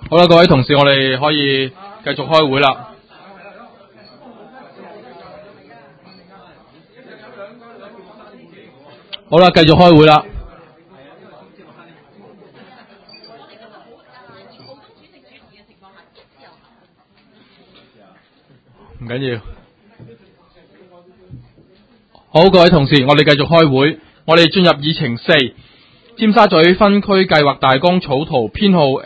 好啦，各位同事，我哋可以繼續開會啦。好啦，繼續開會啦。唔緊要。好，各位同事，我哋繼續開會。我哋進入議程4，尖沙咀分區計劃大綱草圖編號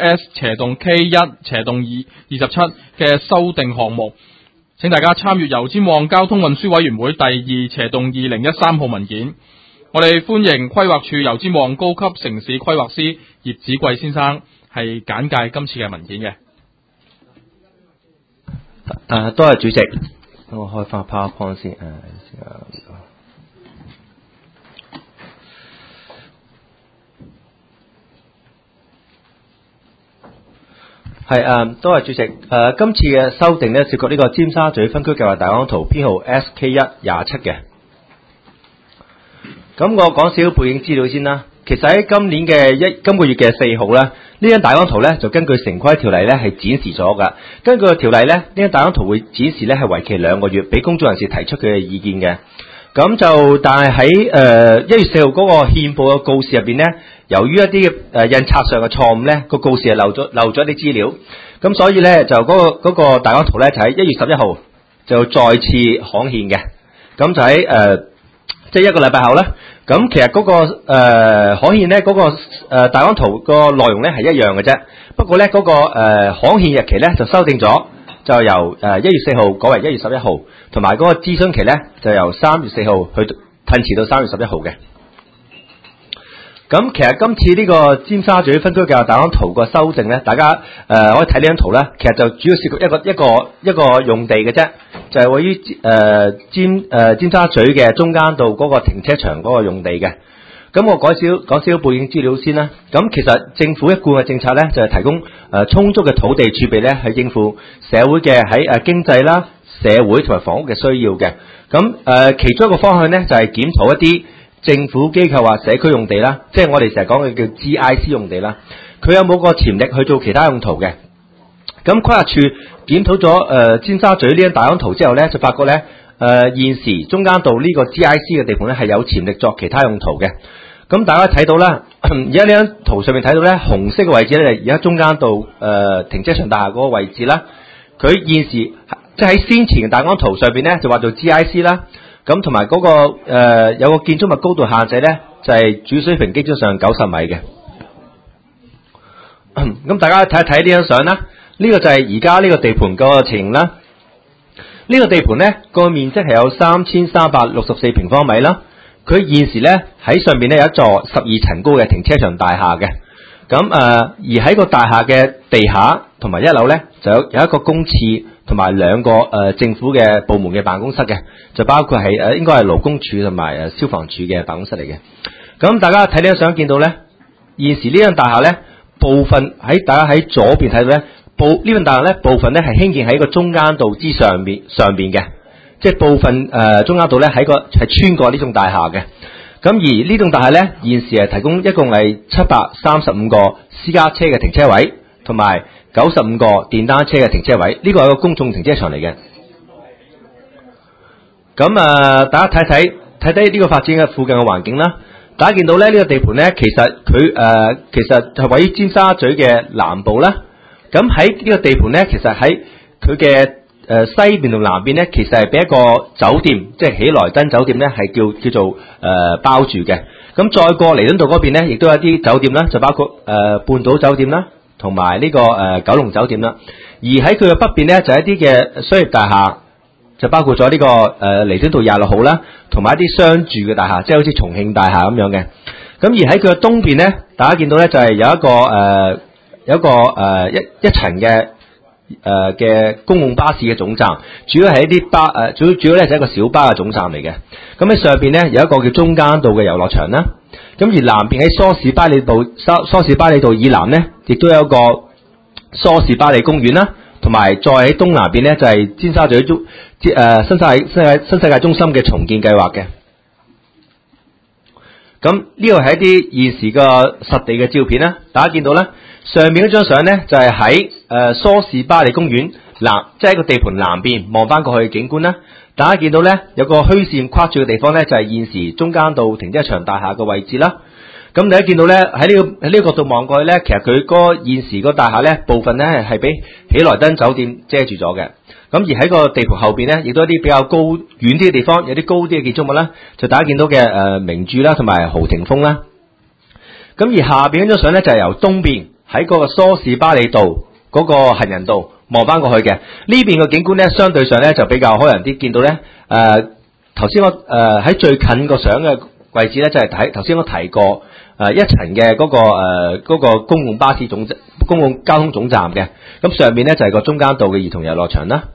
S/K1/27嘅修訂項目，請大家參閱油尖旺交通運輸委員會第2/2013號文件。我哋歡迎規劃處油尖旺高級城市規劃師葉子貴先生係簡介今次嘅文件嘅。 多謝主席，我開翻 PowerPoint 先。多謝主席。今次嘅修訂呢，涉及呢個尖沙咀分區計劃大綱圖編號 SK1/27嘅。咁我講少少背景資料先啦。其實喺今個月嘅4號咧，呢張大綱圖咧就根據城規條例咧係展示咗噶。根據條例咧，呢張大綱圖會展示咧係為期2個月，俾公眾人士提出佢嘅意見嘅。咁就但係喺1月4號嗰個憲報嘅告示入邊咧，由於一啲印刷上嘅錯誤咧，個告示係漏咗啲資料。咁所以咧就嗰個大綱圖咧就喺1月11號就再次刊憲嘅。咁就喺即係1個禮拜後咧。咁其實嗰個刊憲咧嗰個大綱圖個內容咧係一樣嘅啫，不過咧嗰個刊憲日期咧就修訂咗，就由1月4號改為1月11號，同埋嗰個諮詢期咧就由3月4號去褪遲到3月11號嘅。咁其實今次呢個尖沙咀分區計劃大綱圖個修正咧，大家可以睇呢張圖咧，其實就主要涉及一個用地嘅啫，就係位於尖沙咀嘅中間道嗰個停車場嗰個用地嘅。咁我講少少背景資料先啦。咁其實政府一貫嘅政策咧，就係提供充足嘅土地儲備咧，去應付社會嘅喺經濟啦、社會同埋房屋嘅需要嘅。咁其中一個方向咧，就係檢討一啲政府機構或社區用地啦，即係我哋成日講嘅叫 GIC 用地啦，佢有冇個潛力去做其他用途嘅？咁規劃處檢討咗尖沙咀呢張大綱圖之後咧，就發覺咧現時中間道呢個 GIC 嘅地盤咧係有潛力作其他用途嘅。咁大家睇到啦，而家呢張圖上面睇到咧紅色嘅位置咧，而家中間道停車場大廈嗰個位置啦，佢現時即係喺先前嘅大綱圖上邊咧就話做 GIC 啦。咁同埋嗰個有個建築物高度限制咧，就係主水平基礎上90米嘅。咁大家睇一睇呢張相啦，呢個就係而家呢個地盤個情形啦。呢個地盤咧個面積係有3364平方米啦。佢現時咧喺上面咧有一座12層高嘅停車場大廈嘅。咁而喺個大廈嘅地下同埋1樓咧就有一個公廁同埋2個政府嘅部門嘅辦公室嘅，就包括係應該係勞工處同埋消防處嘅辦公室嚟嘅。咁大家睇呢張相見到咧，現時呢間大廈咧部分大家喺左邊睇到咧，呢間大廈咧部分咧係興建喺個中間道之上邊嘅，即係部分中間道咧係穿過呢棟大廈嘅。咁而呢棟大廈咧現時係提供一共係735個私家車嘅停車位，同埋95個電單車嘅停車位，呢個係一個公眾停車場嚟嘅。咁大家睇睇呢個發展嘅附近嘅環境啦。大家見到咧呢個地盤咧，其實係位於尖沙咀嘅南部啦。咁喺呢個地盤咧，其實喺佢嘅西邊同南邊咧，其實係俾一個酒店，即係喜來登酒店咧，係叫做包住嘅。咁再過彌敦道嗰邊咧，亦都有一啲酒店啦，就包括半島酒店啦，同埋呢個九龍酒店啦。而喺佢嘅北邊咧，就係一啲嘅商業大廈，就包括咗呢個彌敦道26號啦，同埋一啲商住嘅大廈，即係好似重慶大廈咁樣嘅。咁而喺佢嘅東邊咧，大家見到咧就係有一個一層嘅公共巴士嘅總站，主要係一啲主要咧就係一個小巴嘅總站嚟嘅。咁喺上邊咧有一個叫中間道嘅遊樂場啦。咁而南邊喺梳士巴利道以南咧，亦都有一個梳士巴利公園啦，同埋再喺東南邊咧就係尖沙咀新世界中心嘅重建計劃嘅。咁呢個係一啲現時嘅實地嘅照片啦，大家見到咧， 上面嗰張相咧就係喺梳士巴利公園南，即係喺個地盤南邊望翻過去嘅景觀啦。大家見到咧有個虛線跨住嘅地方咧，就係現時中間道停車場大廈嘅位置啦。咁大家見到咧喺呢個角度望過去咧，其實佢嗰現時個大廈咧部分咧係俾喜來登酒店遮住咗嘅。咁而喺個地盤後邊咧，亦都有啲比較高遠啲嘅地方，有啲高啲嘅建築物啦，就大家見到嘅明珠啦，同埋豪庭峰啦。咁而下邊嗰張相咧就係由東邊喺嗰個梳士巴利道嗰個行人道望翻過去嘅。呢邊嘅景觀咧，相對上咧就比較開揚啲，見到咧頭先我喺最近個相嘅位置咧，就係頭先我提過一層嘅嗰個公共交通總站嘅。咁上面咧就係個中間道嘅兒童遊樂場啦。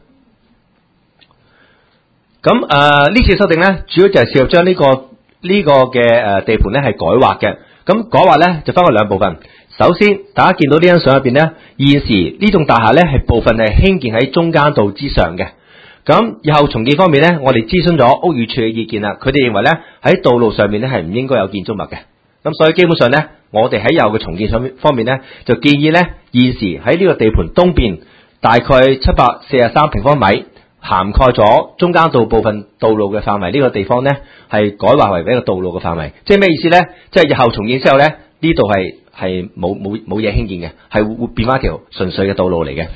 咁呢次修訂咧，主要就係試圖將呢個嘅地盤咧係改劃嘅。咁改劃咧就分為兩部分。首先，大家見到呢張相入邊咧，現時呢棟大廈咧係部分係興建喺中間道之上嘅。咁以後重建方面咧，我哋諮詢咗屋宇署嘅意見啦，佢哋認為咧喺道路上面咧係唔應該有建築物嘅。咁所以基本上咧，我哋喺以後嘅重建方面咧，就建議咧現時喺呢個地盤東邊大概743平方米，涵蓋咗中間道部分道路嘅範圍，呢個地方咧係改劃為一個道路嘅範圍。即係咩意思咧？即係日後重建之後咧，呢度係冇嘢興建嘅，係會變翻一條純粹嘅道路嚟嘅。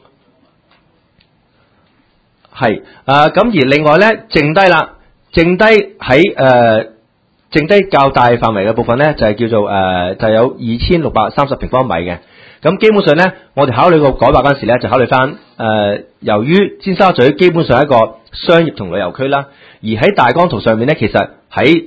係咁而另外咧，剩低較大範圍嘅部分咧，就係叫做就有2630平方米嘅。咁基本上咧，我哋考慮個改劃嗰陣時咧，就考慮翻由於尖沙咀基本上係一個商業同旅遊區啦，而喺大綱圖上面咧，其實喺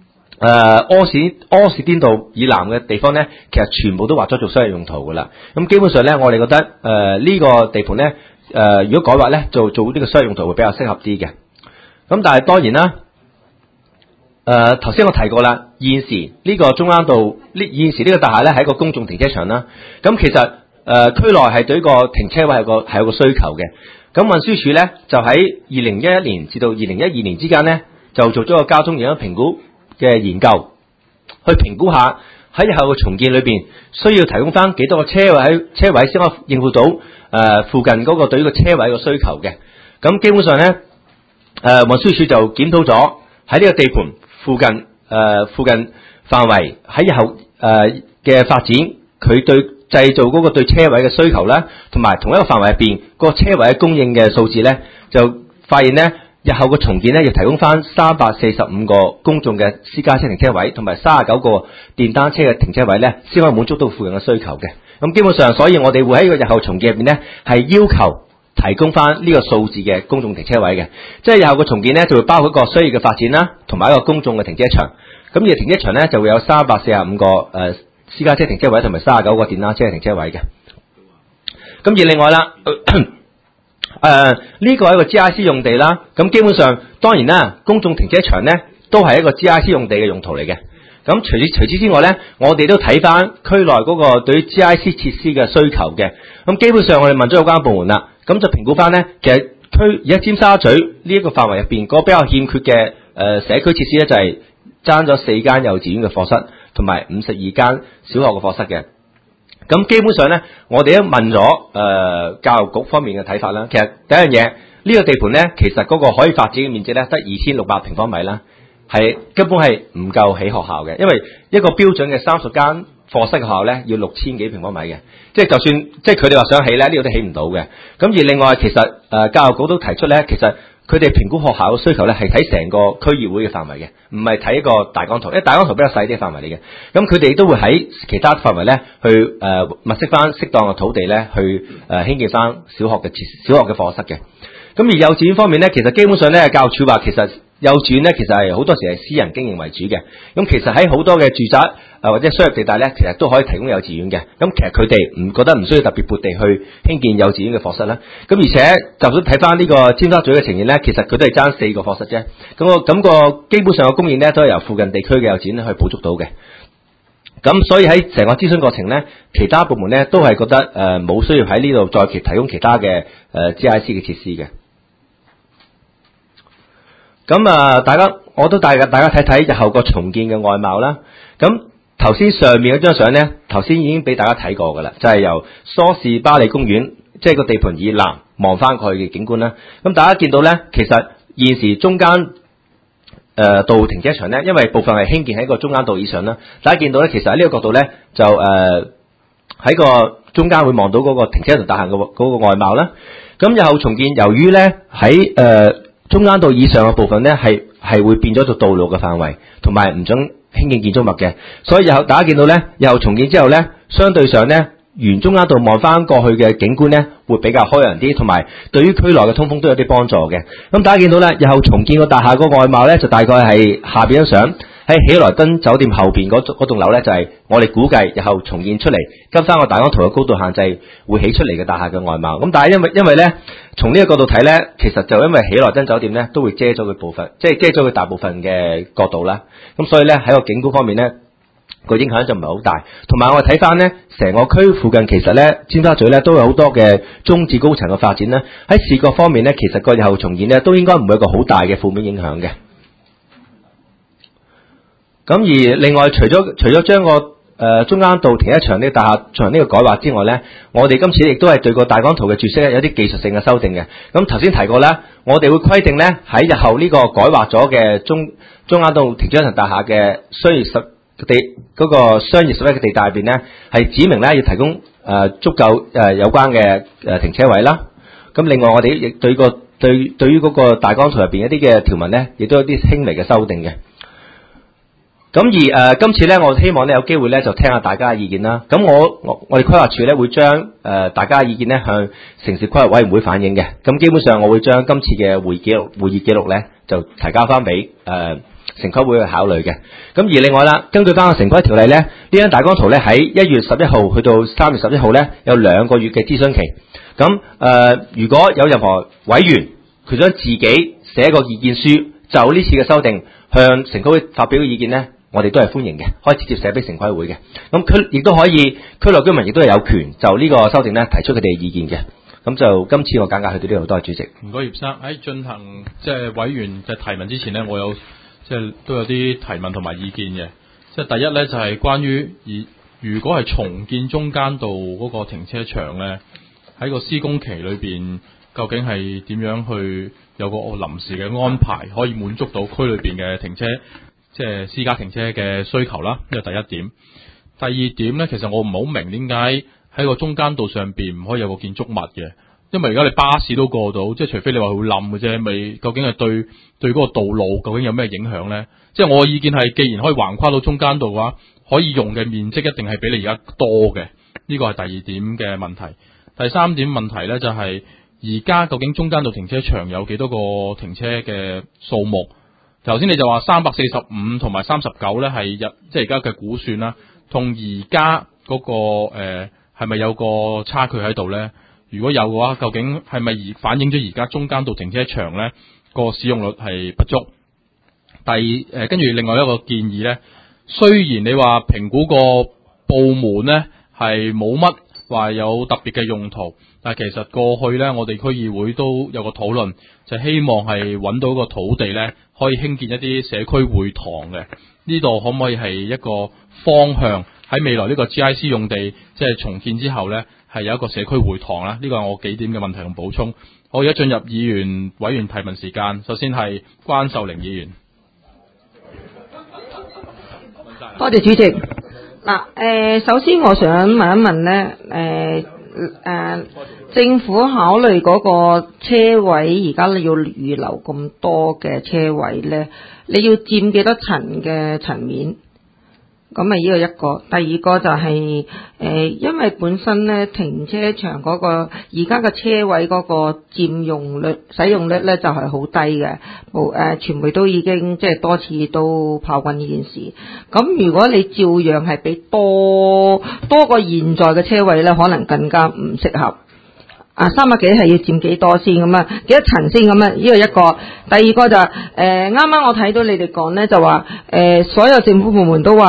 柯士甸道以南嘅地方咧，其實全部都劃咗做商業用途噶啦。咁基本上咧，我哋覺得呢個地盤咧，如果改劃咧，做呢個商業用途會比較適合啲嘅。咁但係當然啦。頭先我提過啦，現時呢個中間道現時呢個大廈咧係一個公眾停車場啦。咁其實區內係對呢個停車位係有個需求嘅。咁運輸署咧就喺2011年至到2012年之間咧，就做咗個交通影響評估嘅研究，去評估下喺日後嘅重建裏邊需要提供翻幾多個車位先可以應付到附近嗰個對呢個車位嘅需求嘅。咁基本上咧，運輸署就檢討咗喺呢個地盤附近範圍喺日後嘅發展，佢對製造嗰個對車位嘅需求咧，同埋同一個範圍入邊個車位嘅供應嘅數字咧，就發現咧日後嘅重建咧要提供翻345個公眾嘅私家車停車位，同埋39個電單車嘅停車位咧，先可以滿足到附近嘅需求嘅。咁基本上，所以我哋會喺個日後重建入邊咧係要求提供翻呢個數字嘅公眾停車位嘅，即係日後嘅重建咧就會包括一個商業嘅發展啦，同埋一個公眾嘅停車場。咁而停車場咧就會有345個私家車停車位，同埋39個電單車嘅停車位嘅。咁而另外啦，呢個係一個 GIC 用地啦。咁基本上當然啦，公眾停車場咧都係一個 GIC 用地嘅用途嚟嘅。咁除此之外咧，我哋都睇翻區內嗰個對於 GIC 設施嘅需求嘅。咁基本上我哋問咗有關部門啦。咁就評估翻咧，其實而家尖沙咀呢一個範圍入邊，嗰個比較欠缺嘅社區設施咧，就係爭咗4間幼稚園嘅課室，同埋52間小學嘅課室嘅。咁基本上咧，我哋都問咗教育局方面嘅睇法啦。其實第一樣嘢，呢個地盤咧，其實嗰個可以發展嘅面積咧，得2600平方米啦，係根本係唔夠起學校嘅，因為一個標準嘅30間課室嘅學校咧，要6000幾平方米嘅，即係就算即係佢哋話想起咧，呢個都起唔到嘅。咁而另外，其實教育局都提出咧，其實佢哋評估學校嘅需求咧，係睇成個區議會嘅範圍嘅，唔係睇一個大綱圖，因為大綱圖比較細啲嘅範圍嚟嘅。咁佢哋都會喺其他範圍咧，去物色翻適當嘅土地咧，去興建翻小學嘅課室嘅。咁而幼稚園方面咧，其實基本上咧，教育署話其實幼稚園咧，其實係好多時係私人經營為主嘅。咁其實喺好多嘅住宅或者商業地帶咧，其實都可以提供幼稚園嘅。咁其實佢哋唔覺得唔需要特別撥地去興建幼稚園嘅課室啦。咁而且就算睇翻呢個尖沙咀嘅情形咧，其實佢都係爭4個課室啫。咁個基本上嘅供應咧，都係由附近地區嘅幼稚園去補足到嘅。咁所以喺成個諮詢過程咧，其他部門咧都係覺得冇需要喺呢度再提供其他嘅GIC 嘅設施嘅。咁大家我都帶大家睇睇日後個重建嘅外貌啦。咁頭先上面嗰張相咧，頭先已經俾大家睇過㗎啦，就係由梳士巴利公園，即係個地盤以南望翻過去嘅景觀啦。咁大家見到咧，其實現時中間道停車場咧，因為部分係興建喺個中間道以上啦。大家見到咧，其實喺呢個角度咧，就喺個中間會望到嗰個停車場大廈嘅嗰個外貌啦。咁日後重建，由於咧喺中間道以上嘅部分咧，係會變咗做道路嘅範圍，同埋唔准興建建築物嘅，所以日後大家見到咧，日後重建之後咧，相對上咧，沿中間道望翻過去嘅景觀咧，會比較開揚啲，同埋對於區內嘅通風都有啲幫助嘅。咁大家見到咧，日後重建個大廈個外貌咧，就大概係下邊張相喺喜來登酒店後邊嗰棟樓咧，就係我哋估計日後重建出嚟，跟翻個大綱圖嘅高度限制會起出嚟嘅大廈嘅外貌。咁但係因為咧，從呢個角度睇咧，其實就因為喜來登酒店咧都會遮咗佢部分，即係遮咗佢大部分嘅角度啦。咁所以咧喺個景觀方面咧，個影響就唔係好大。同埋我哋睇翻咧，成個區附近其實咧，尖沙咀咧都有好多嘅中至高層嘅發展啦。喺視覺方面咧，其實個日後重建咧都應該唔會有個好大嘅負面影響嘅。咁而另外，除咗將個中間道停車場呢個大廈進行呢個改劃之外咧，我哋今次亦都係對個大綱圖嘅注釋有啲技術性嘅修訂嘅。咁頭先提過咧，我哋會規定咧喺日後呢個改劃咗嘅中間道停車場大廈嘅商業11嘅地帶入邊咧，係指明咧要提供足夠有關嘅停車位啦。咁另外我哋亦對於嗰個大綱圖入邊一啲嘅條文咧，亦都有啲輕微嘅修訂嘅。咁而今次咧，我希望咧有機會咧就聽下大家嘅意見啦。咁我哋規劃處咧會將大家嘅意見咧向城市規劃委員會反映嘅。咁基本上我會將今次嘅會議記錄咧就提交翻俾城規會去考慮嘅。咁而另外啦，根據翻個城規條例咧，呢張大綱圖咧喺1月11號去到3月11號咧有2個月嘅諮詢期。咁如果有任何委員佢想自己寫個意見書，就呢次嘅修訂向城規會發表嘅意見咧，我哋都係歡迎嘅，可以直接寫俾城規會嘅。咁區亦都可以，區內居民亦都係有權就呢個修訂咧提出佢哋嘅意見嘅。咁就今次我簡介去到呢度，多謝主席。唔該，葉生喺進行即係委員嘅提問之前咧，我有即係都有啲提問同埋意見嘅。即係第一咧就係關於如果係重建中間道嗰個停車場咧，喺個施工期裏邊究竟係點樣去有個臨時嘅安排，可以滿足到區裏邊嘅停車，即係私家停車嘅需求啦，呢個第一點。第二點咧，其實我唔係好明點解喺個中間道上邊唔可以有個建築物嘅，因為而家你巴士都過到，即係除非你話會冧嘅啫，咪究竟係對嗰個道路究竟有咩影響咧？即係我嘅意見係，既然可以橫跨到中間道嘅話，可以用嘅面積一定係比你而家多嘅，呢個係第二點嘅問題。第三點問題咧就係而家究竟中間道停車場有幾多個停車嘅數目？頭先你就話345同埋39咧係即係而家嘅估算啦，同而家嗰個係咪有個差距喺度咧？如果有嘅話，究竟係咪反映咗而家中間道停車場咧個使用率係不足？跟住另外一個建議咧，雖然你話評估個部門咧係冇乜話有特別嘅用途，但係其實過去咧我哋區議會都有個討論，就希望係揾到個土地咧可以興建一啲社區會堂嘅。呢度可唔可以係一個方向？喺未來呢個 GIC 用地即係重建之後咧，係有一個社區會堂啦。呢個係我幾點嘅問題同補充。好，而家進入議員委員提問時間。首先係關秀玲議員。 多謝主席。嗱，首先我想問一問咧，政府考慮嗰個車位，而家你要預留咁多嘅車位咧，你要佔幾多層嘅層面？咁啊，呢個一個。第二個就係因為本身咧停車場嗰個而家嘅車位嗰個佔用率、使用率咧就係好低嘅，傳媒都已經即係多次都炮轟呢件事。咁如果你照樣係俾多個現在嘅車位咧，可能更加唔適合。300幾係要佔幾多先咁啊？幾多層先咁啊？呢個一個。第二個就啱啱我睇到你哋講咧，就話所有政府部門都話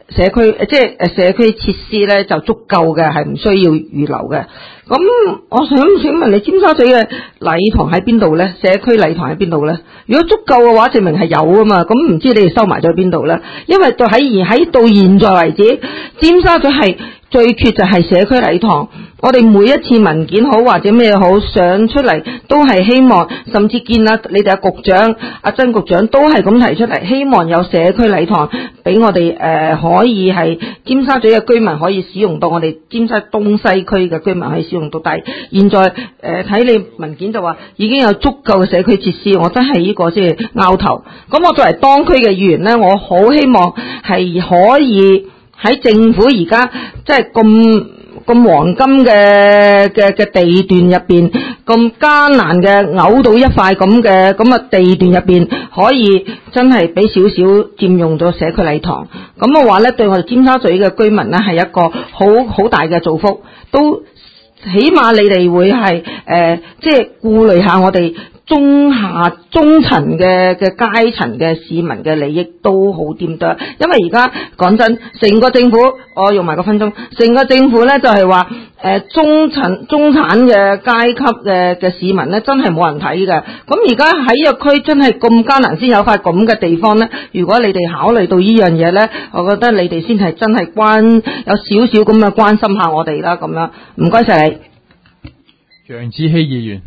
社區即係社區設施咧就足夠嘅，係唔需要預留嘅。咁我想請問你，尖沙咀嘅禮堂喺邊度咧？社區禮堂喺邊度咧？如果足夠嘅話，證明係有啊嘛。咁唔知你哋收埋咗喺邊度咧？因為到現在為止，尖沙咀係最缺就係社區禮堂。我哋每一次文件好或者咩好上出嚟，都係希望，甚至見啊你哋阿局長、阿曾局長都係咁提出嚟，希望有社區禮堂俾我哋可以係尖沙咀嘅居民可以使用到，我哋尖沙東西區嘅居民可以使用到。但係現在睇你文件就話已經有足夠嘅社區設施，我真係呢個即係拗頭。咁我作為當區嘅議員呢，我好希望係可以喺政府而家即係咁黃金嘅地段入邊，咁艱難嘅嘔到一塊咁嘅地段入邊，可以真係俾少少佔用咗社區禮堂。咁嘅話咧，對我哋尖沙咀嘅居民咧係一個好大嘅造福，都起碼你哋會係即係顧慮下我哋中層嘅階層嘅市民嘅利益都好掂多，因為而家講真，成個政府我用埋個分鐘，成個政府咧就係話中產嘅階級嘅市民咧真係冇人睇嘅。咁而家喺呢個區真係咁艱難先有塊咁嘅地方咧，如果你哋考慮到呢樣嘢咧，我覺得你哋先係真係有少少咁嘅關心下我哋啦，咁樣唔該晒你。 楊子希議員。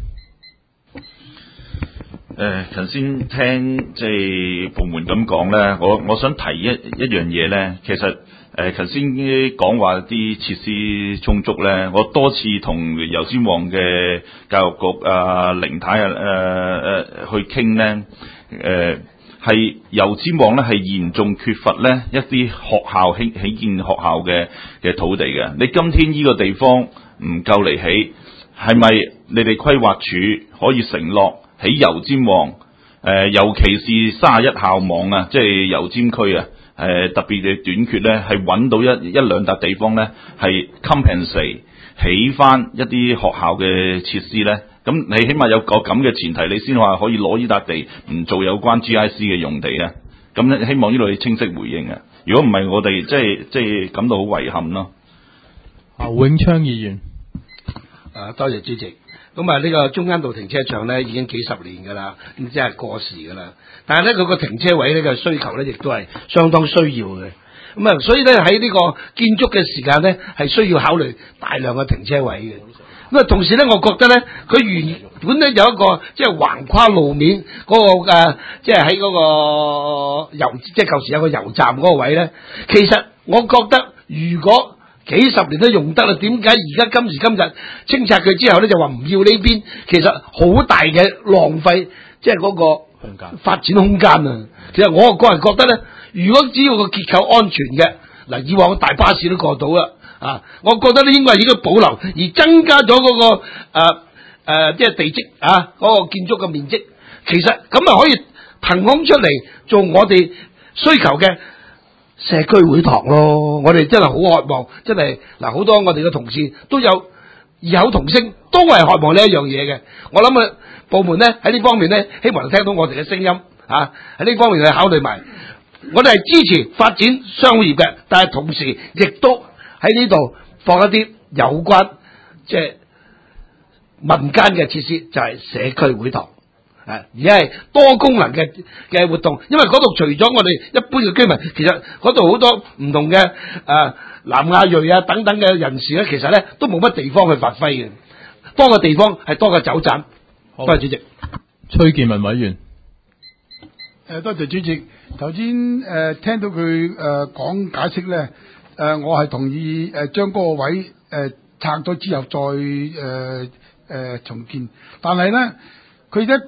頭先聽即係部門咁講咧，我想提一樣嘢咧。其實頭先講話啲設施充足咧，我多次同油尖旺嘅教育局凌太去傾咧，係油尖旺咧係嚴重缺乏咧一啲學校起建學校嘅土地嘅。你今天呢個地方唔夠嚟起，係咪你哋規劃署可以承諾？喺油尖旺，尤其是31校網啊，即係油尖區啊，特別嘅短缺咧，係揾到一兩笪地方咧，係 compensate 起翻一啲學校嘅設施咧。咁你起碼有個咁嘅前提，你先話可以攞呢笪地唔做有關 GIC 嘅用地啊。咁希望呢度你清晰回應啊。如果唔係，我哋即係感到好遺憾咯。 侯永昌議員， 多謝主席。咁啊，呢個中間道停車場咧已經幾十年㗎啦，咁即係過時㗎啦。但係咧，佢個停車位呢個需求咧，亦都係相當需要嘅。咁啊，所以咧喺呢個建築嘅時間咧，係需要考慮大量嘅停車位嘅。咁啊，同時咧，我覺得咧，佢原本咧有一個即係橫跨路面嗰個即係喺嗰個即係舊時有個油站嗰個位咧，其實我覺得如果幾十年都用得啦，點解而家今時今日清拆佢之後咧就話唔要呢邊？其實好大嘅浪費，即係嗰個發展空間啊！其實我個人覺得咧，如果只要個結構安全嘅，嗱，以往大巴士都過到啦啊，我覺得咧應該係應該保留，而增加咗嗰個即係地積啊嗰個建築嘅面積，其實咁啊可以騰空出嚟做我哋需求嘅社區會堂咯。我哋真係好渴望，真係嗱，好多我哋嘅同事都有異口同聲，都係渴望呢一樣嘢嘅。我諗啊，部門咧喺呢方面咧，希望聽到我哋嘅聲音啊，喺呢方面去考慮埋。我哋係支持發展商業嘅，但係同時亦都喺呢度放一啲有關即係民間嘅設施，就係社區會堂。而係多功能嘅活動，因為嗰度除咗我哋一般嘅居民，其實嗰度好多唔同嘅南亞裔啊等等嘅人士咧，其實咧都冇乜地方去發揮嘅，多個地方係多個走盞。多謝主席。 崔健民委員。 多謝主席。頭先聽到佢講解釋咧，我係同意將嗰個位拆咗之後再重建，但係咧。佢得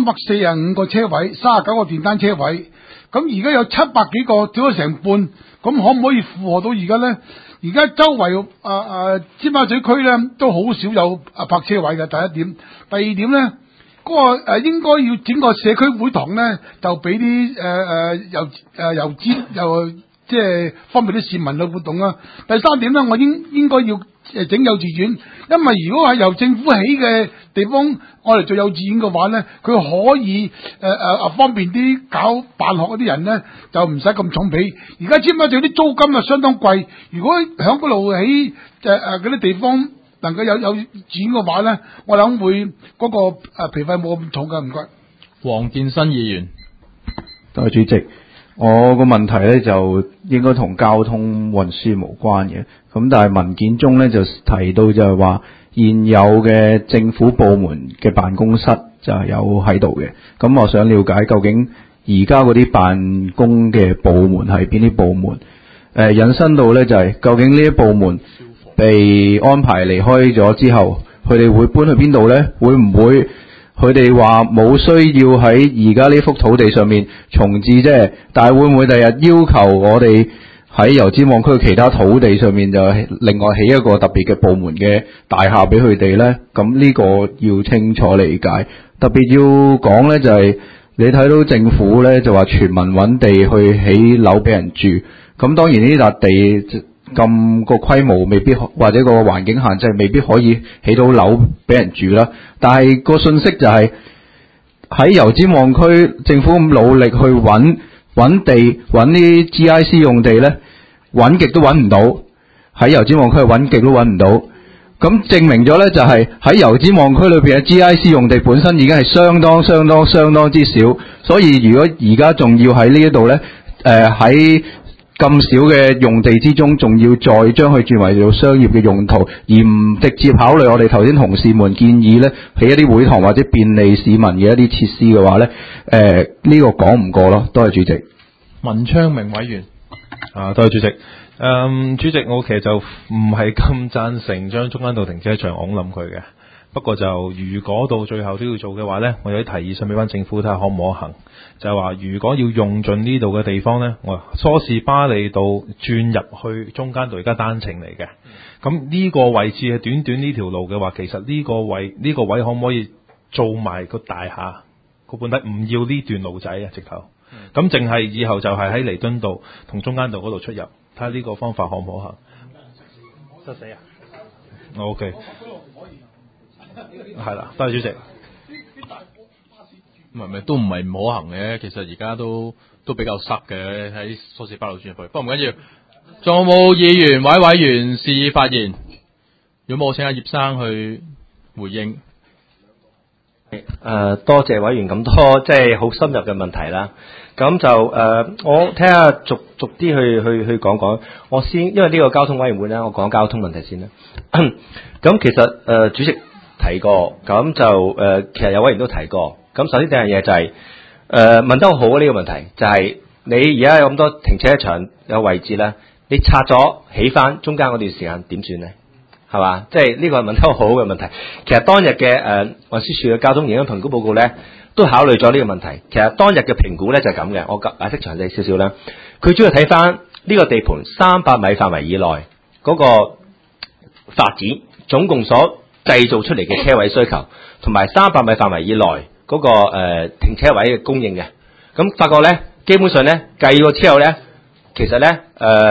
345個車位，39個電單車位，咁而家有700幾個，少咗成半，咁可唔可以負荷到而家咧？而家周圍尖沙咀區咧都好少有泊車位嘅，第一點。第二點咧，嗰個應該要整個社區會堂咧，就俾啲又即係方便啲市民去活動啦。第三點咧，我應該要整幼稚園，因為如果係由政府起嘅地方，我哋做幼稚園嘅話咧，佢可以方便啲搞辦學嗰啲人咧，就唔使咁重皮。而家尖沙咀啲租金啊相當貴，如果響嗰度起嗰啲地方能夠有幼稚園嘅話咧，我諗會嗰個皮費冇咁重㗎。唔該。 黃建新議員， 多謝主席。我個問題咧就應該同交通運輸無關嘅，咁但係文件中咧就提到就係話現有嘅政府部門嘅辦公室就係有喺度嘅，咁我想了解究竟而家嗰啲辦公嘅部門係邊啲部門？引申到咧就係究竟呢啲部門被安排離開咗之後，佢哋會搬去邊度咧？會唔會？佢哋話冇需要喺而家呢幅土地上面重置啫，但係會唔會第日要求我哋喺油尖旺區其他土地上面就另外起一個特別嘅部門嘅大廈俾佢哋呢？咁呢個要清楚理解。特別要講呢，就係你睇到政府呢就話全民揾地去起樓俾人住，咁當然呢笪地咁個規模未必或者個環境限制未必可以起到樓俾人住啦，但係個信息就係喺油尖旺區政府咁努力去揾地揾啲 GIC 用地呢，揾極都揾唔到，喺油尖旺區揾極都揾唔到，咁證明咗呢，就係喺油尖旺區裏邊嘅 GIC 用地本身已經係相當之少，所以如果而家仲要喺呢一度呢，喺咁少嘅用地之中，仲要再將佢轉為做商業嘅用途，而唔直接考慮我哋頭先同事們建議咧，起一啲會堂或者便利市民嘅一啲設施嘅話咧，呢個講唔過咯。多謝主席。 文昌明委員， 多謝主席。主席，我其實就唔係咁贊成將中間道停車場拱冧佢嘅。不過就如果到最後都要做嘅話呢，我有啲提議想俾翻政府睇下可唔可行，就係話如果要用盡呢度嘅地方呢，我梳士巴利道轉入去中間道而家單程嚟嘅，咁呢個位置係短短呢條路嘅話，其實呢個位可唔可以做埋個大廈個半體，唔要呢段路仔啊直頭，咁淨係以後就係喺彌敦道同中間道嗰度出入，睇下呢個方法可唔可行？塞死啊！OK。係啦，多謝主席。 都唔係唔可行嘅，其實而家都比較塞嘅喺梳士巴路轉入去。不過唔緊要，仲有冇議員或者委員示意發言？如果冇，請阿葉生去回應。 多謝委員咁多，即係好深入嘅問題啦。咁就我睇下逐啲去講講。我先，因為呢個交通委員會咧，我講交通問題先啦。咁其實主席提過，咁就其實有委員都提過。咁首先第一樣嘢就係問得好呢個問題，就係你而家有咁多停車場有位置咧，你拆咗起翻中間嗰段時間點算咧？係嘛？即係呢個係問得好嘅問題。其實當日嘅運輸署嘅交通影響評估報告咧，都考慮咗呢個問題。其實當日嘅評估咧就係咁嘅，我解釋詳細少少啦。佢主要睇翻呢個地盤300米範圍以內嗰個發展總共所製造出嚟嘅車位需求，同埋300米範圍以內嗰個停車位嘅供應嘅。咁發覺咧，基本上咧計過之後咧，其實咧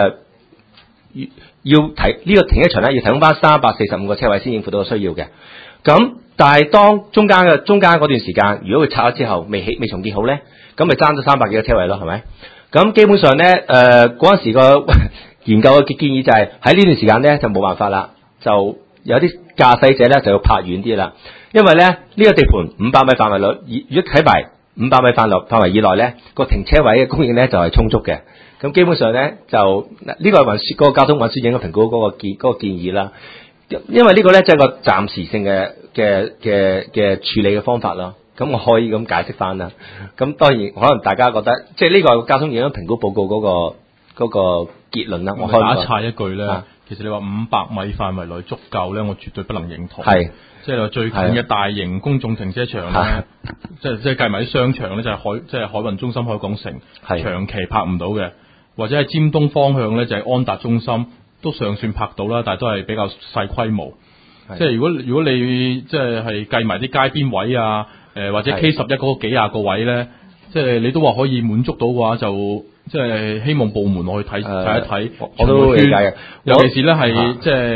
要提呢個停車場咧，要提供翻345個車位先應付到個需要嘅。咁但係當中間嗰段時間，如果佢拆咗之後未重建好咧，咁咪爭咗300幾個車位咯，係咪？咁基本上咧，嗰陣時個研究嘅建議就係喺呢段時間咧就冇辦法啦，就有啲駕駛者咧就要泊遠啲啦，因為咧呢個地盤500米範圍內，如果睇埋500米範圍以內咧，個停車位嘅供應咧就係充足嘅。咁基本上咧就呢個係嗰個交通運輸影響評估嗰個建議啦。因為呢個咧即係個暫時性嘅處理嘅方法咯。咁我可以咁解釋翻啦。咁當然可能大家覺得即係呢個交通影響評估報告嗰個結論啦。我打岔一句咧，其實你話500米範圍內足夠咧，我絕對不能認同。係。即係話最近嘅大型公眾停車場咧，即係計埋啲商場咧，就係海運中心、海港城，長期泊唔到嘅，或者係尖東方向咧，就係安達中心都尚算泊到啦，但係都係比較細規模。即係如果你即係計埋啲街邊位啊，或者 K11 嗰幾廿個位咧，即係你都話可以滿足到嘅話，就即係希望部門落去睇一睇。 我都理解嘅， 尤其是咧係即係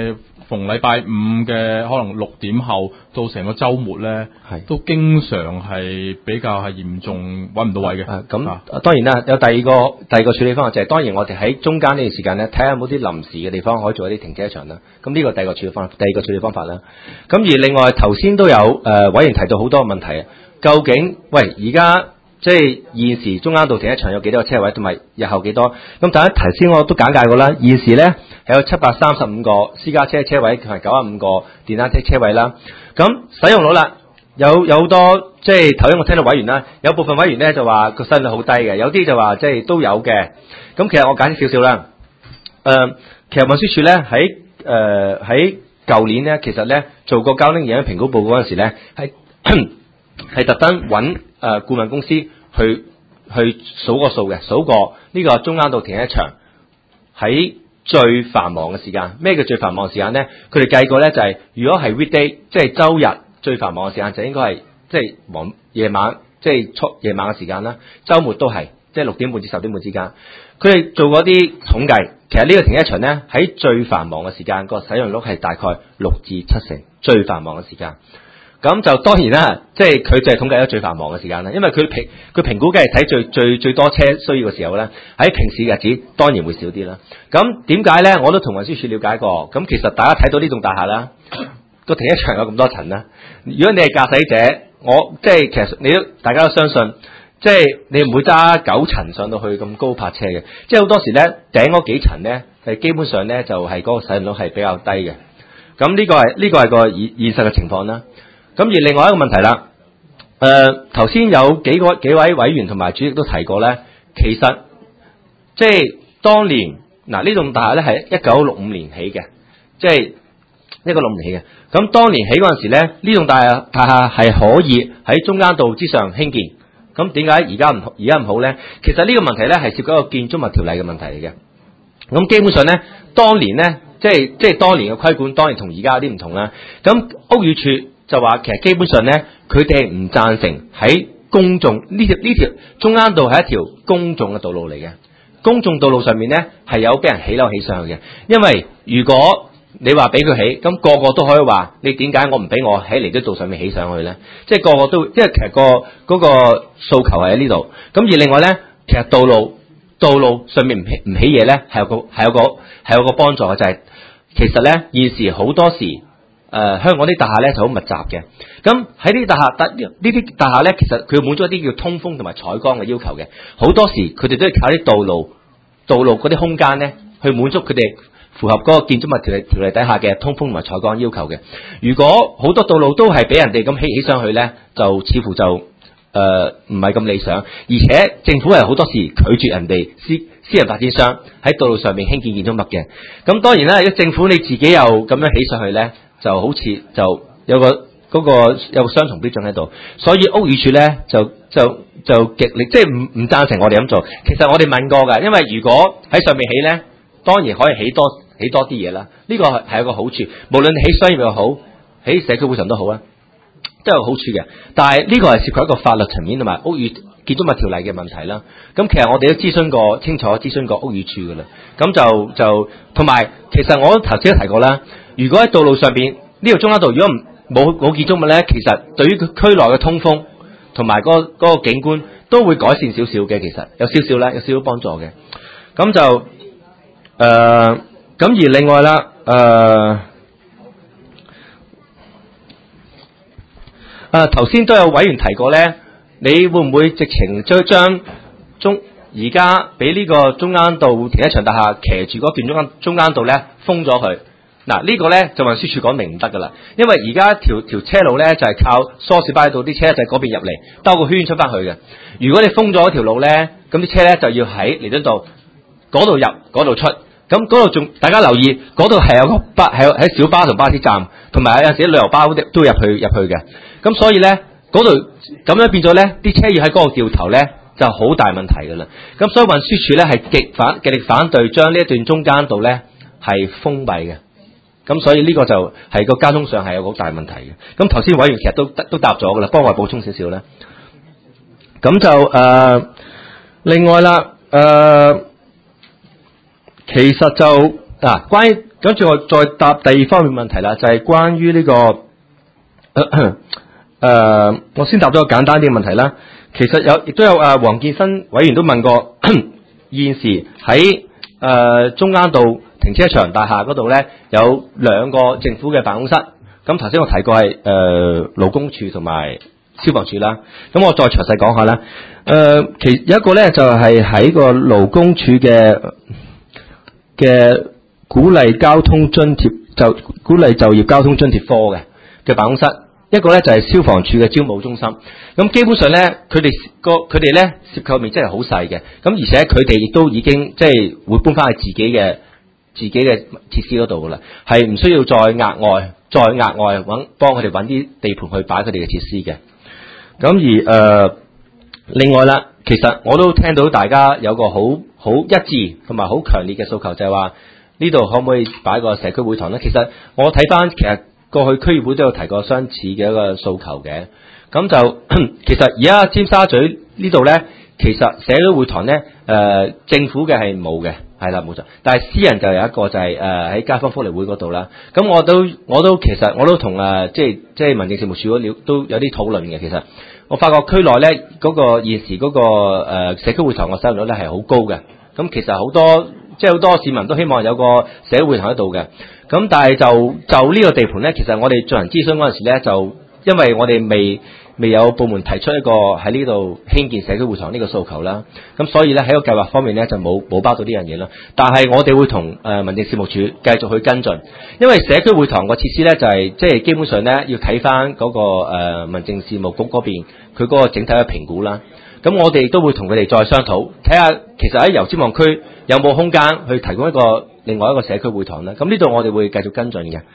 逢禮拜五嘅可能6點後到成個週末咧，都經常係比較係嚴重揾唔到位嘅。 當然啦，有第二個處理方法就係、當然我哋喺中間呢段時間咧，睇下有冇啲臨時嘅地方可以做一啲停車場啦。咁呢個第二個處理方法啦。咁而另外頭先都有委員提到好多問題啊，究竟而家即係現時中間道停車場有幾多個車位，同埋日後幾多？咁大家頭先我都簡介過啦，現時咧係有735個私家車車位同埋95個電單車車位啦。咁使用率啦，有好多即係頭先我聽到委員啦，有部分委員咧就話個使用率好低嘅，有啲就話即係都有嘅。咁其實我解釋少少啦。其實運輸署咧喺舊年咧，其實咧做過交通影響評估報告嗰陣時咧，係特登揾顧問公司去數個數嘅，數過呢個中間道停車場喺最繁忙嘅時間。咩叫最繁忙嘅時間咧？佢哋計過咧就係、如果係 weekday，即係周日最繁忙嘅時間就應該係即係夜晚，即係夜晚嘅時間啦。週末都係即係6點半至10點半之間。佢哋做過啲統計，其實呢個停車場咧喺最繁忙嘅時間個使用率係大概6至7成，最繁忙嘅時間。咁就當然啦，即係佢就係統計咗最繁忙嘅時間啦，因為佢評估梗係睇最多車需要嘅時候咧，喺平時日子當然會少啲啦。咁點解咧？我都同運輸署了解過。咁其實大家睇到呢棟大廈啦，個停車場有咁多層啦。如果你係駕駛者，即係其實大家都相信，即係你唔會揸9層上到去咁高泊車嘅。即係好多時咧頂嗰幾層咧，係基本上咧就係嗰個使用率係比較低嘅。咁呢個係個現實嘅情況啦。咁而另外一個問題啦，頭先有幾位委員同埋主席都提過咧，其實即係當年呢棟大廈咧係1965年起嘅，即係1965年起嘅。咁當年起嗰陣時咧，呢棟大廈係可以喺中間道之上興建。咁點解而家唔好咧？其實呢個問題咧係涉及一個建築物條例嘅問題嚟嘅。咁基本上咧，當年咧即係當年嘅規管，當然同而家有啲唔同啦。咁屋宇署就話其實基本上咧，佢哋係唔贊成喺公眾呢條中間道係一條公眾嘅道路嚟嘅。公眾道路上面咧係有俾人起樓起上去嘅，因為如果你話俾佢起，咁個個都可以話你點解我唔俾我喺離島道上面起上去咧？即係個個都，因為其實嗰個訴求係喺呢度。咁而另外咧，其實道路上面唔起嘢咧，係有個幫助嘅，就係其實咧現時好多時。香港啲大廈咧就好密集嘅，咁喺呢啲大廈咧，其實佢滿足一啲叫通風同埋採光嘅要求嘅。好多時佢哋都係靠啲道路嗰啲空間咧，去滿足佢哋符合嗰個建築物條例底下嘅通風同埋採光要求嘅。如果好多道路都係俾人哋咁起上去咧，就似乎就唔係咁理想，而且政府係好多時拒絕人哋私人發展商喺道路上面興建建築物嘅。咁當然啦，如果政府你自己又咁樣起上去咧，就好似就有個雙重標準喺度，所以屋宇署咧就極力即係唔贊成我哋咁做。其實我哋問過㗎，因為如果喺上面起咧，當然可以起多啲嘢啦。呢個係有個好處，無論你起商業又好，起社區會場都好啊，都有好處嘅。但係呢個係涉及一個法律層面同埋屋宇建築物條例嘅問題啦。咁其實我哋都清楚諮詢過屋宇署㗎啦。咁就同埋，其實我頭先都提過啦。如果喺道路上邊呢條中間道，如果冇建築物咧，其實對於區內嘅通風同埋嗰個景觀都會改善少少嘅。其實有少少幫助嘅。咁就咁而另外啦，頭先都有委員提過咧，你會唔會直情將而家俾呢個中間道停車場大廈騎住嗰段中間道咧封咗佢？嗱，呢個咧就運輸署講明唔得噶啦，因為而家條車路咧就係靠梳士巴利道啲車就係嗰邊入嚟，兜個圈出翻去嘅。如果你封咗條路咧，咁啲車咧就要喺彌敦道嗰度入嗰度出，咁嗰度仲大家留意，嗰度係有個喺小巴同巴士站，同埋有陣時旅遊巴都入去嘅。咁所以咧嗰度咁樣變咗咧，啲車要喺嗰度掉頭咧就好大問題噶啦。咁所以運輸署咧係極力反對將呢一段中間道咧係封閉嘅。咁所以呢個就係個交通上係有好大問題嘅。咁頭先委員其實都答咗噶啦，幫我補充少少咧。咁就另外啦，其實就關於跟住我再答第二方面問題啦，就係關於呢個我先答咗個簡單啲嘅問題啦。其實亦都有黃建新委員都問過，現時喺中間道停車場大廈嗰度咧有兩個政府嘅辦公室。咁頭先我提過係勞工處同埋消防處啦。咁我再詳細講下啦。有一個咧就係喺個勞工處嘅鼓勵交通津貼鼓勵就業交通津貼科嘅辦公室。一個咧就係消防處嘅招募中心，咁基本上咧佢哋咧涉及面積係好細嘅，咁而且佢哋亦都已經即係會搬翻去自己嘅設施嗰度噶啦，係唔需要再額外幫佢哋揾啲地盤去擺佢哋嘅設施嘅。咁而另外啦，其實我都聽到大家有個好一致同埋好強烈嘅訴求，就係話呢度可唔可以擺個社區會堂咧？其實我睇翻其實。過去區議會都有提過相似嘅一個訴求嘅，咁就其實而家尖沙咀呢度咧，其實社區會堂咧，政府嘅係冇嘅，係啦冇錯，但係私人就有一個就係喺街坊福利會嗰度啦。咁我都其實我都同即係民政事務處都有啲討論嘅。其實我發覺區內咧嗰個現時嗰個社區會堂嘅使用率咧係好高嘅。咁其實好多市民都希望有個社區會堂喺度嘅。咁但係就呢個地盤咧，其實我哋進行諮詢嗰陣時咧，就因為我哋未有部門提出一個喺呢度興建社區會堂呢個訴求啦，咁所以咧喺個計劃方面咧就冇包到呢樣嘢啦。但係我哋會同民政事務處繼續去跟進，因為社區會堂個設施咧就係即係基本上咧要睇翻嗰個民政事務局嗰邊佢嗰個整體嘅評估啦。咁我哋都會同佢哋再商討，睇下其實喺油尖旺區有冇空間去提供另外一個社區會堂咧。咁呢度我哋會繼續跟進嘅。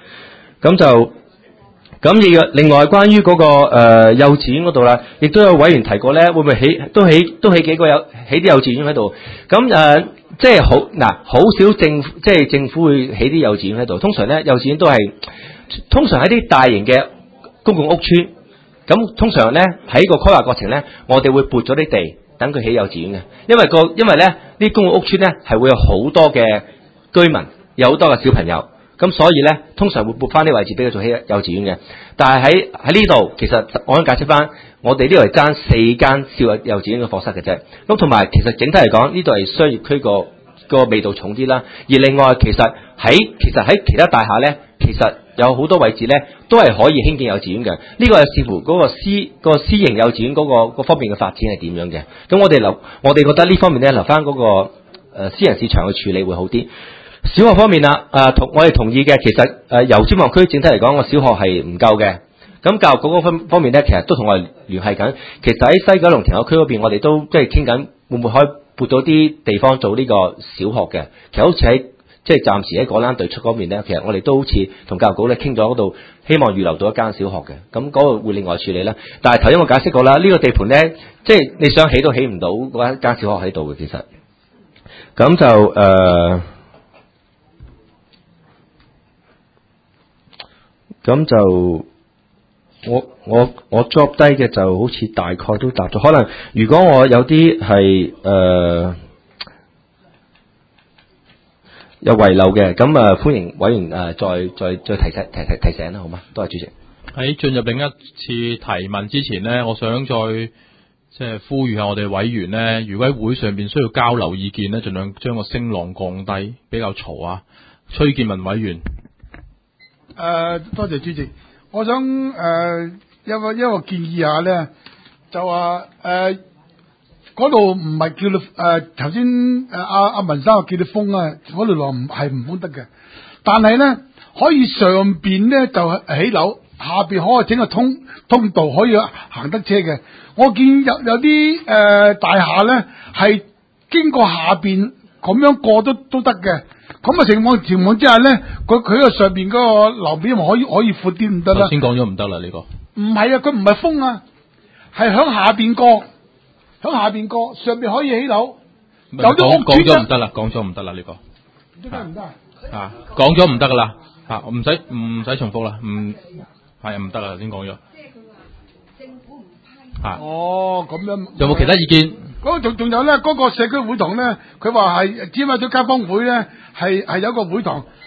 咁另外關於嗰個幼稚園嗰度啦，亦都有委員提過咧，會唔會起幾個起啲幼稚園喺度？咁即係好少政府會起啲幼稚園喺度。通常咧幼稚園都係通常喺啲大型嘅公共屋邨。咁通常咧喺個規劃過程咧，我哋會撥咗啲地等佢起幼稚園嘅，因為咧啲公共屋邨咧係會有好多嘅居民，有好多嘅小朋友，咁所以咧通常會撥翻啲位置俾佢做起幼稚園嘅。但係喺呢度，其實我想解釋翻，我哋呢度係爭4間小幼稚園嘅課室嘅啫。咁同埋其實整體嚟講，呢度係商業區個味道重啲啦。而另外其實喺其他大廈咧，其實有好多位置咧，都係可以興建幼稚園嘅。呢個係視乎嗰個私營幼稚園嗰個方面嘅發展係點樣嘅。咁我哋覺得呢方面咧留翻嗰個私人市場去處理會好啲。小學方面啦，我哋同意嘅。其實油尖旺區整體嚟講，個小學係唔夠嘅。咁教育局嗰方面咧，其實都同我哋聯繫緊。其實喺西九龍填海區嗰邊，我哋都即係傾緊，會唔會可以撥到啲地方做呢個小學嘅？其實好似喺即係暫時喺果欄對出嗰邊咧，其實我哋都好似同教育局咧傾咗嗰度，希望預留到一間小學嘅。咁嗰個會另外處理啦。但係頭先我解釋過啦，呢個地盤咧，即係你想起都起唔到嗰間小學喺度嘅。其實咁就我 drop 低嘅就好似大概都答咗。可能如果我有啲係有遺漏嘅，咁歡迎委員再提醒啦，好嗎？多謝主席。 喺進入另一次提問之前呢，我想再即係呼籲下我哋委員呢，如果喺會上邊需要交流意見呢，盡量將個聲浪降低，比較嘈啊。崔建文委員。 多謝主席，我想一個建議下咧，就話嗰度唔係叫你頭先阿文生話叫你封啊，嗰條路係唔封得嘅，但係咧可以上邊咧就起樓，下邊可以整個通道可以行得車嘅。我見有啲大廈咧係經過下邊咁樣過都得嘅。咁嘅情況之下咧，佢個上邊嗰個樓面可以闊啲唔得啦。 頭先講咗唔得啦呢個。 唔係啊，佢唔係封啊，係響下邊過，上邊可以起樓。有啲屋講咗唔得啦，講咗唔得啦呢個。 點解唔得啊？ 講咗唔得噶啦，唔使重複啦，係唔得啦，頭先講咗。即係佢話政府唔批。哦，咁樣。有冇其他意見？仲有咧，嗰個社區會堂咧，佢話係尖沙咀街坊會咧，係有個會堂，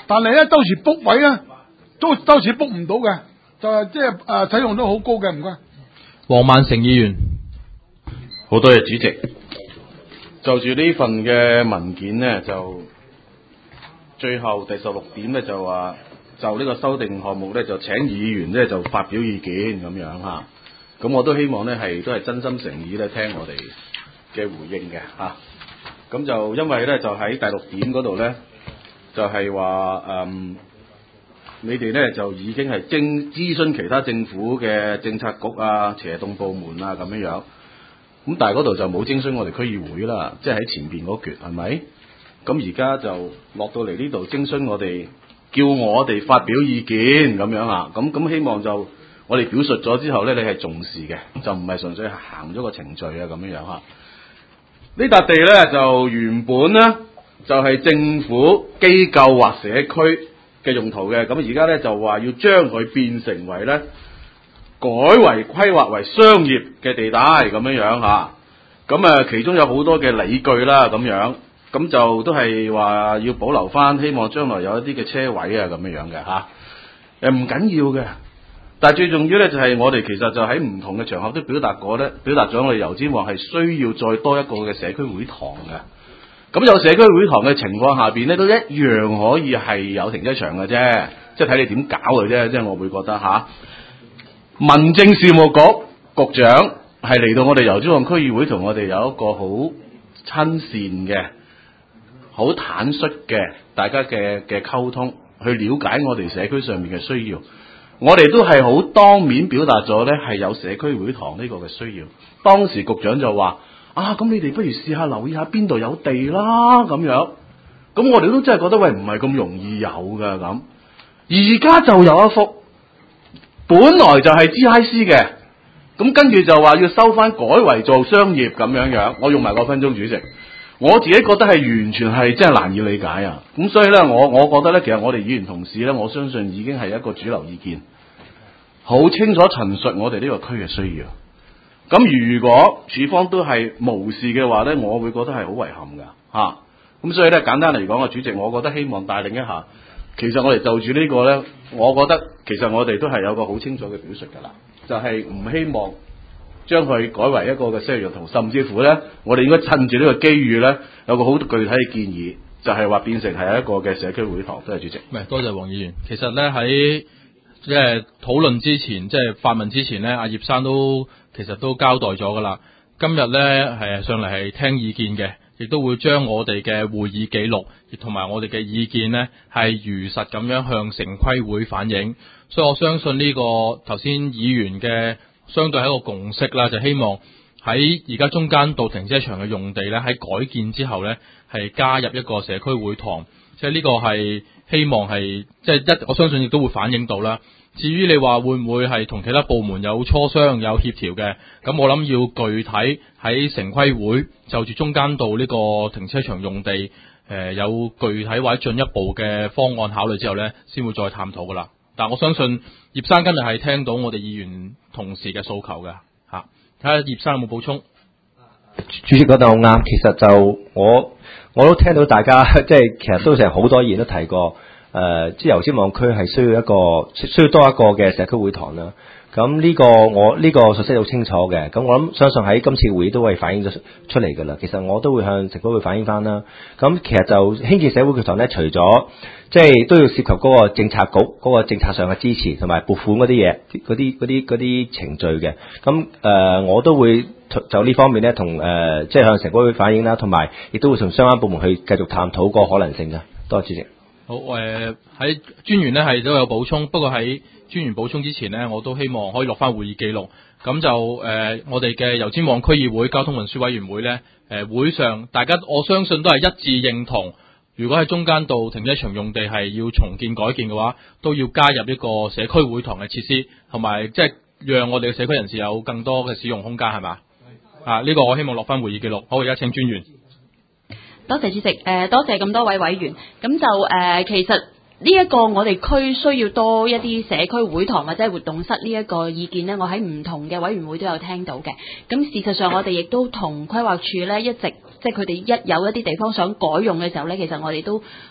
但係咧到時 book 位咧，到時 book 唔到嘅，就係即係體用都好高嘅，唔該。 黃萬成議員， 好多謝主席。就住呢份嘅文件呢，就最後第16點呢，就話就呢個修訂項目呢，就請議員呢就發表意見咁樣嚇。咁我都希望呢都係真心誠意咧聽我哋嘅回應嘅嚇。咁就因為呢，就喺第6點嗰度呢，就係話你哋呢，就已經係諮詢其他政府嘅政策局啊、斜動部門啊咁樣。咁但係嗰度就冇徵詢我哋區議會啦，即係喺前邊嗰橛係咪？咁而家就落到嚟呢度徵詢我哋，叫我哋發表意見咁樣啊。咁希望就我哋表述咗之後呢，你係重視嘅，就唔係純粹行咗個程序啊咁樣嚇。呢笪地呢，就原本呢，就係政府機構或社區嘅用途嘅，咁而家呢，就話要將佢變成為呢。改為規劃為商業嘅地帶咁樣嚇，咁其中有好多嘅理據啦咁樣，咁就都係話要保留翻，希望將來有一啲嘅車位啊咁樣嘅嚇，唔緊要嘅，但係最重要咧就係我哋其實就喺唔同嘅場合都表達過咧，表達咗我哋油尖旺係需要再多一個嘅社區會堂嘅，咁有社區會堂嘅情況下邊咧都一樣可以係有停車場嘅啫，即係睇你點搞嘅啫，即係我會覺得嚇。民政事務局局長係嚟到我哋油尖旺區議會，同我哋有一個好親善嘅、好坦率嘅大家嘅溝通，去了解我哋社區上面嘅需要。我哋都係好當面表達咗呢係有社區會堂呢個嘅需要。當時局長就話：咁你哋不如試下留意下邊度有地啦咁樣。咁我哋都真係覺得喂唔係咁容易有㗎咁。而家就有一幅。本來就係 GIC 嘅，咁跟住就話要收翻改為做商業咁樣，我用埋個分鐘主席，我自己覺得係完全係真係難以理解啊！咁所以呢，我覺得呢，其實我哋議員同事呢，我相信已經係一個主流意見，好清楚陳述我哋呢個區嘅需要。咁如果處方都係無視嘅話呢，我會覺得係好遺憾㗎嚇。咁所以呢，簡單嚟講啊，主席，我覺得希望帶領一下。其實我哋就住呢個呢，我覺得其實我哋都係有個好清楚嘅表述㗎啦，就係唔希望將佢改為一個嘅商業用途，甚至乎呢，我哋應該趁住呢個機遇呢，有個好具體嘅建議，就係話變成係一個嘅社區會堂。多謝主席。 多謝黃議員。其實呢，喺即係討論之前，即係發問之前呢，阿葉生其實都交代咗㗎啦。今日呢，係上嚟係聽意見嘅。亦都會將我哋嘅會議記錄，同埋我哋嘅意見呢，係如實咁樣向城規會反映。所以我相信呢個頭先議員嘅相對係一個共識啦，就希望喺而家中間道停車場嘅用地呢，喺改建之後呢，係加入一個社區會堂。即係呢個係希望係即係我相信亦都會反映到啦。至於你話會唔會係同其他部門有磋商有協調嘅，咁我諗要具體喺城規會就住中間道呢個停車場用地有具體或者進一步嘅方案考慮之後呢，先會再探討噶啦。但我相信葉生今日係聽到我哋議員同事嘅訴求嘅嚇，睇下葉生有冇補充。 主席講得好啱，其實就我都聽到大家即係其實都成好多議員都提過。即係油尖旺區係需要多一個嘅社區會堂啦。咁呢個我呢個信息好清楚嘅。咁我諗相信喺今次會議都會反映咗出嚟㗎啦。其實我都會向城規會反映翻啦。咁其實就興建社會會堂咧，除咗即係都要涉及嗰個政策局嗰個政策上嘅支持同埋撥款嗰啲嘢，嗰啲程序嘅。咁我都會就呢方面咧同即係向城規會反映啦，同埋亦都會同相關部門去繼續探討個可能性㗎。多謝主席。 好，喺專員呢係都有補充，不過喺專員補充之前呢，我都希望可以落翻會議記錄。咁就我哋嘅油尖旺區議會交通運輸委員會呢，會上大家我相信都係一致認同，如果喺中間道停車場用地係要重建改建嘅話，都要加入一個社區會堂嘅設施，同埋即係讓我哋嘅社區人士有更多嘅使用空間，係嘛？呢個我希望落翻會議記錄。好，而家請專員。 多謝主席，多謝咁多位委員。咁就其實呢一個我哋區需要多一啲社區會堂或者活動室呢一個意見呢，我喺唔同嘅委員會都有聽到嘅。咁事實上我哋亦都同規劃處呢一直即係佢哋一有一啲地方想改用嘅時候呢，其實我哋都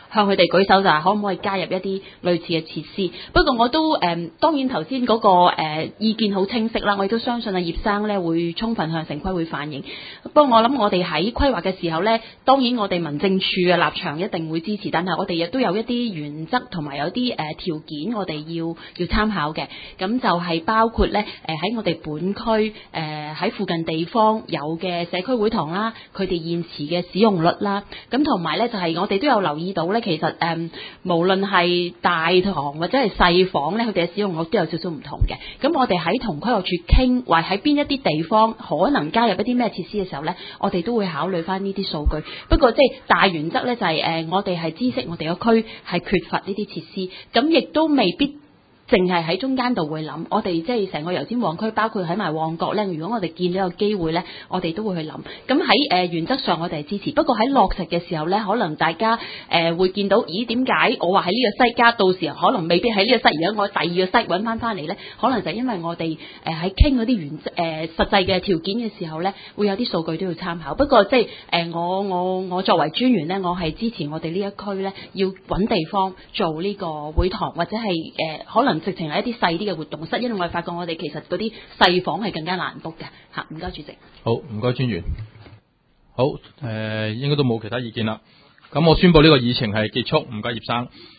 向佢哋舉手就係可唔可以加入一啲類似嘅設施。不過我都當然頭先嗰個意見好清晰啦，我亦都相信葉生咧會充分向城規會反映。不過我諗我哋喺規劃嘅時候咧，當然我哋民政處嘅立場一定會支持，但係我哋亦都有一啲原則同埋有啲條件我哋要參考嘅。咁就係包括咧喺我哋本區喺附近地方有嘅社區會堂啦，佢哋現時嘅使用率啦，咁同埋咧就係我哋都有留意到咧，其實無論係大堂或者係細房咧，佢哋嘅使用率都有少少唔同嘅。咁我哋喺同規劃處傾，話喺邊一啲地方可能加入一啲咩設施嘅時候咧，我哋都會考慮翻呢啲數據。不過即係大原則咧就係我哋係知悉我哋個區係缺乏呢啲設施，咁亦都未必淨係喺中間度會諗，我哋即係成個油尖旺區，包括喺埋旺角咧。如果我哋見到有機會咧，我哋都會去諗。咁喺原則上我哋係支持，不過喺落實嘅時候咧，可能大家會見到，咦點解我話喺呢個西加，到時候可能未必喺呢個西，而家我第二個西揾翻嚟咧，可能就係因為我哋喺傾嗰啲實際嘅條件嘅時候咧，會有啲數據都要參考。不過即係我作為專員咧，我係支持我哋呢一區咧，要揾地方做呢個會堂，或者係可能直情係一啲細啲嘅活動室，因為我哋發覺我哋其實嗰啲細房係更加難 book 嘅嚇。唔該，主席。 好，唔該專員。好，應該都冇其他意見啦。咁我宣佈呢個議程係結束，唔該葉生。